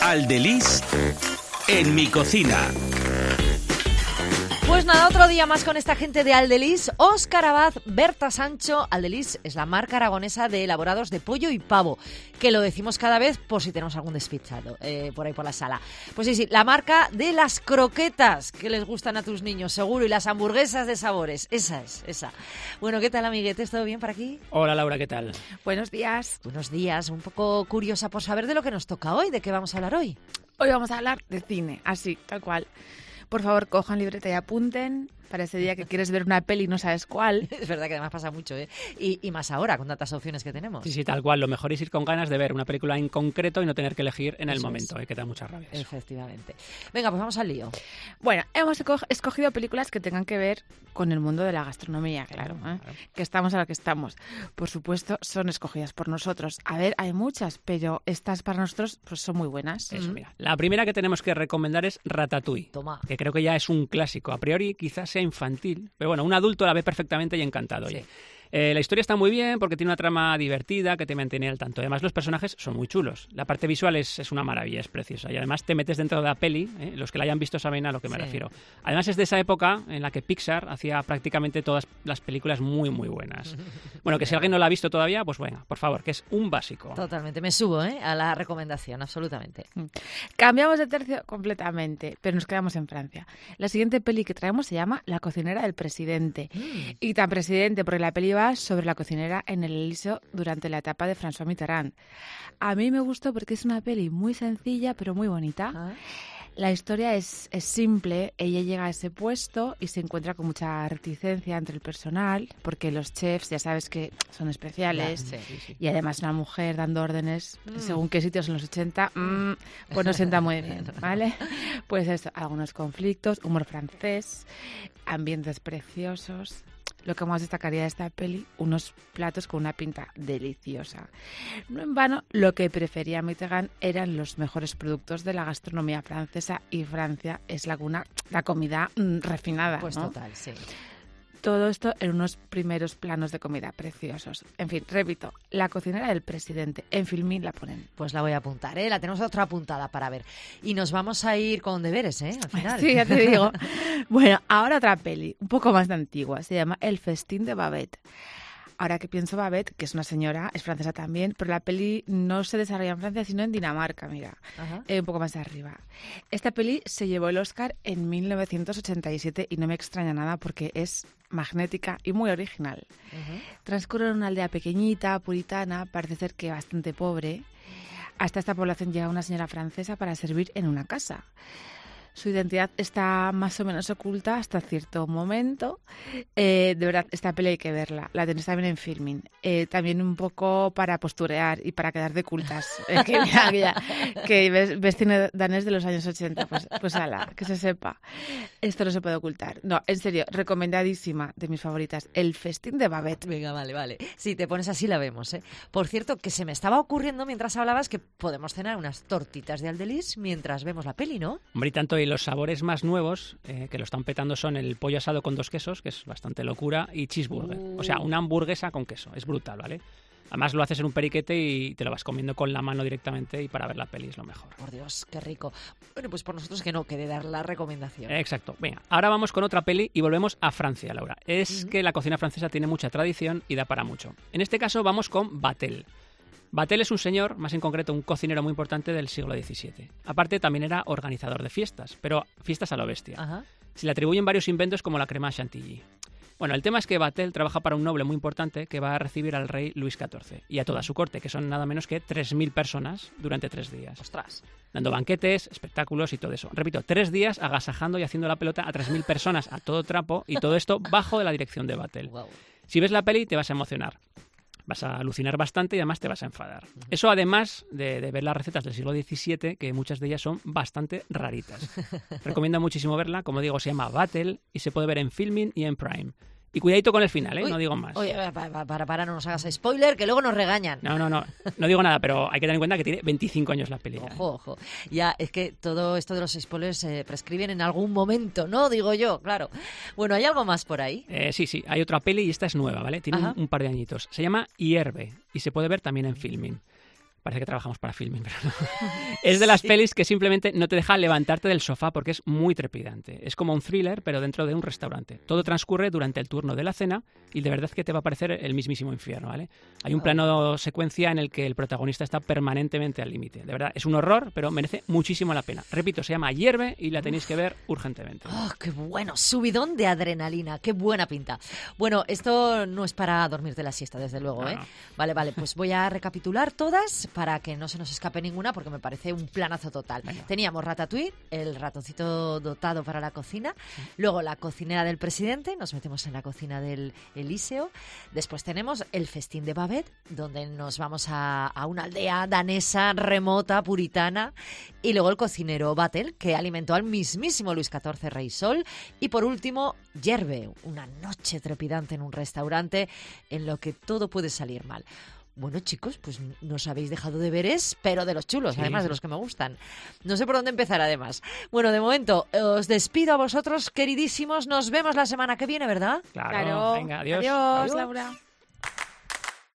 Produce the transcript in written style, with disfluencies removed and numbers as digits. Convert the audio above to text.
Aldeliz en mi cocina. Pues nada, otro día más con esta gente de Aldeliz. Óscar Abad, Berta Sancho. Aldeliz es la marca aragonesa de elaborados de pollo y pavo, que lo decimos cada vez por si tenemos algún despistado por ahí por la sala. Pues sí, la marca de las croquetas que les gustan a tus niños, seguro, y las hamburguesas de sabores. Esa es, esa. Bueno, ¿qué tal, amiguetes? ¿Todo bien por aquí? Hola, Laura, ¿qué tal? Buenos días. Buenos días. Un poco curiosa por saber de lo que nos toca hoy. ¿De qué vamos a hablar hoy? Hoy vamos a hablar de cine, así, tal cual. Por favor, cojan libreta y apunten para ese día que quieres ver una peli y no sabes cuál. Es verdad que además pasa mucho, ¿eh? Y más ahora, con tantas opciones que tenemos. Sí, tal cual. Lo mejor es ir con ganas de ver una película en concreto y no tener que elegir en el momento, que da mucha rabia. Efectivamente. Venga, pues vamos al lío. Bueno, hemos escogido películas que tengan que ver con el mundo de la gastronomía, claro. Que estamos a lo que estamos. Por supuesto, son escogidas por nosotros. A ver, hay muchas, pero estas para nosotros pues son muy buenas. Eso, mira. La primera que tenemos que recomendar es Ratatouille. Toma. Que creo que ya es un clásico. A priori quizás sea infantil, pero bueno, un adulto la ve perfectamente y encantado. Sí. Oye. La historia está muy bien porque tiene una trama divertida que te mantiene al tanto. Además, los personajes son muy chulos. La parte visual es una maravilla, es preciosa. Y además te metes dentro de la peli. Los que la hayan visto saben a lo que me refiero. Además, es de esa época en la que Pixar hacía prácticamente todas las películas muy, muy buenas. Bueno, que si alguien no la ha visto todavía, pues venga, por favor, que es un básico. Totalmente, me subo a la recomendación, absolutamente. Cambiamos de tercio completamente, pero nos quedamos en Francia. La siguiente peli que traemos se llama La cocinera del presidente. Y tan presidente, porque la peli va sobre la cocinera en el Elíseo durante la etapa de François Mitterrand. A mí me gustó porque es una peli muy sencilla, pero muy bonita. La historia es simple. Ella llega a ese puesto y se encuentra con mucha reticencia entre el personal, porque los chefs ya sabes que son especiales. Sí. Y además una mujer dando órdenes según qué sitios en los 80, pues no sienta muy bien, ¿vale? Pues eso, algunos conflictos, humor francés, ambientes preciosos. Lo que más destacaría de esta peli, unos platos con una pinta deliciosa. No en vano, lo que prefería Mitterrand eran los mejores productos de la gastronomía francesa, y Francia es la comida refinada, pues ¿no? Total, sí. Todo esto en unos primeros planos de comida preciosos. En fin, repito, La cocinera del presidente. En Filmin la ponen. Pues la voy a apuntar, La tenemos otra apuntada para ver. Y nos vamos a ir con deberes, al final. Sí, ya te digo. Bueno, ahora otra peli, un poco más de antigua. Se llama El festín de Babette. Ahora que pienso, Babette, que es una señora, es francesa también, pero la peli no se desarrolla en Francia, sino en Dinamarca, mira, un poco más arriba. Esta peli se llevó el Oscar en 1987 y no me extraña nada porque es magnética y muy original. Transcurre en una aldea pequeñita, puritana, parece ser que bastante pobre. Hasta esta población llega una señora francesa para servir en una casa. Su identidad está más o menos oculta hasta cierto momento. De verdad, esta peli hay que verla. La tenéis también en Filmin. También un poco para posturear y para quedar de cultas. Que ves cine danés de los años 80. Pues ala, que se sepa. Esto no se puede ocultar. No, en serio, recomendadísima, de mis favoritas. El festín de Babette. Venga, vale. Si te pones así la vemos, Por cierto, que se me estaba ocurriendo mientras hablabas que podemos cenar unas tortitas de Aldeliz mientras vemos la peli, ¿no? Hombre, y tanto. Y los sabores más nuevos que lo están petando son el pollo asado con 2 quesos, que es bastante locura, y cheeseburger. O sea, una hamburguesa con queso. Es brutal, ¿vale? Además lo haces en un periquete y te lo vas comiendo con la mano directamente, y para ver la peli es lo mejor. Por Dios, qué rico. Bueno, pues por nosotros que no quede dar la recomendación. Exacto. Venga, ahora vamos con otra peli y volvemos a Francia, Laura. Es que la cocina francesa tiene mucha tradición y da para mucho. En este caso vamos con Vatel. Vatel es un señor, más en concreto un cocinero muy importante del siglo XVII. Aparte también era organizador de fiestas, pero fiestas a lo bestia. Se le atribuyen varios inventos como la crema chantilly. Bueno, el tema es que Vatel trabaja para un noble muy importante que va a recibir al rey Luis XIV y a toda su corte, que son nada menos que 3.000 personas durante 3 días. ¡Ostras! Dando banquetes, espectáculos y todo eso. Repito, 3 días agasajando y haciendo la pelota a 3.000 personas a todo trapo, y todo esto bajo de la dirección de Vatel. Wow. Si ves la peli te vas a emocionar. Vas a alucinar bastante y además te vas a enfadar. Eso además de ver las recetas del siglo XVII, que muchas de ellas son bastante raritas. Recomiendo muchísimo verla. Como digo, se llama Vatel y se puede ver en Filmin y en Prime. Y cuidadito con el final, Uy, no digo más. Oye, para, no nos hagas spoiler, que luego nos regañan. No digo nada, pero hay que tener en cuenta que tiene 25 años la peli. Ojo. Ya, es que todo esto de los spoilers se prescriben en algún momento, ¿no? Digo yo, claro. Bueno, ¿hay algo más por ahí? Sí, hay otra peli y esta es nueva, ¿vale? Tiene un par de añitos. Se llama Hierve y se puede ver también en Filmin. Parece que trabajamos para Filmin, pero no. Es de las pelis que simplemente no te deja levantarte del sofá porque es muy trepidante. Es como un thriller, pero dentro de un restaurante. Todo transcurre durante el turno de la cena y de verdad que te va a parecer el mismísimo infierno, ¿vale? Hay un plano secuencia en el que el protagonista está permanentemente al límite. De verdad, es un horror, pero merece muchísimo la pena. Repito, se llama Hierve y la tenéis que ver urgentemente. ¡Oh, qué bueno! Subidón de adrenalina. ¡Qué buena pinta! Bueno, esto no es para dormirte la siesta, desde luego, No, ¿eh? no. Vale, pues voy a recapitular todas para que no se nos escape ninguna porque me parece un planazo total. Venga. Teníamos Ratatouille, el ratoncito dotado para la cocina. Luego la cocinera del presidente, nos metemos en la cocina del Elíseo. Después tenemos el festín de Babette, donde nos vamos a una aldea danesa, remota, puritana. Y luego el cocinero Vatel, que alimentó al mismísimo Luis XIV Rey Sol. Y por último, Hierve, una noche trepidante en un restaurante en lo que todo puede salir mal. Bueno, chicos, pues nos habéis dejado deberes, pero de los chulos, Sí, además sí. de los que me gustan. No sé por dónde empezar, además. Bueno, de momento, os despido a vosotros, queridísimos. Nos vemos la semana que viene, ¿verdad? Claro. Venga, adiós. Adiós, Adiós. Laura.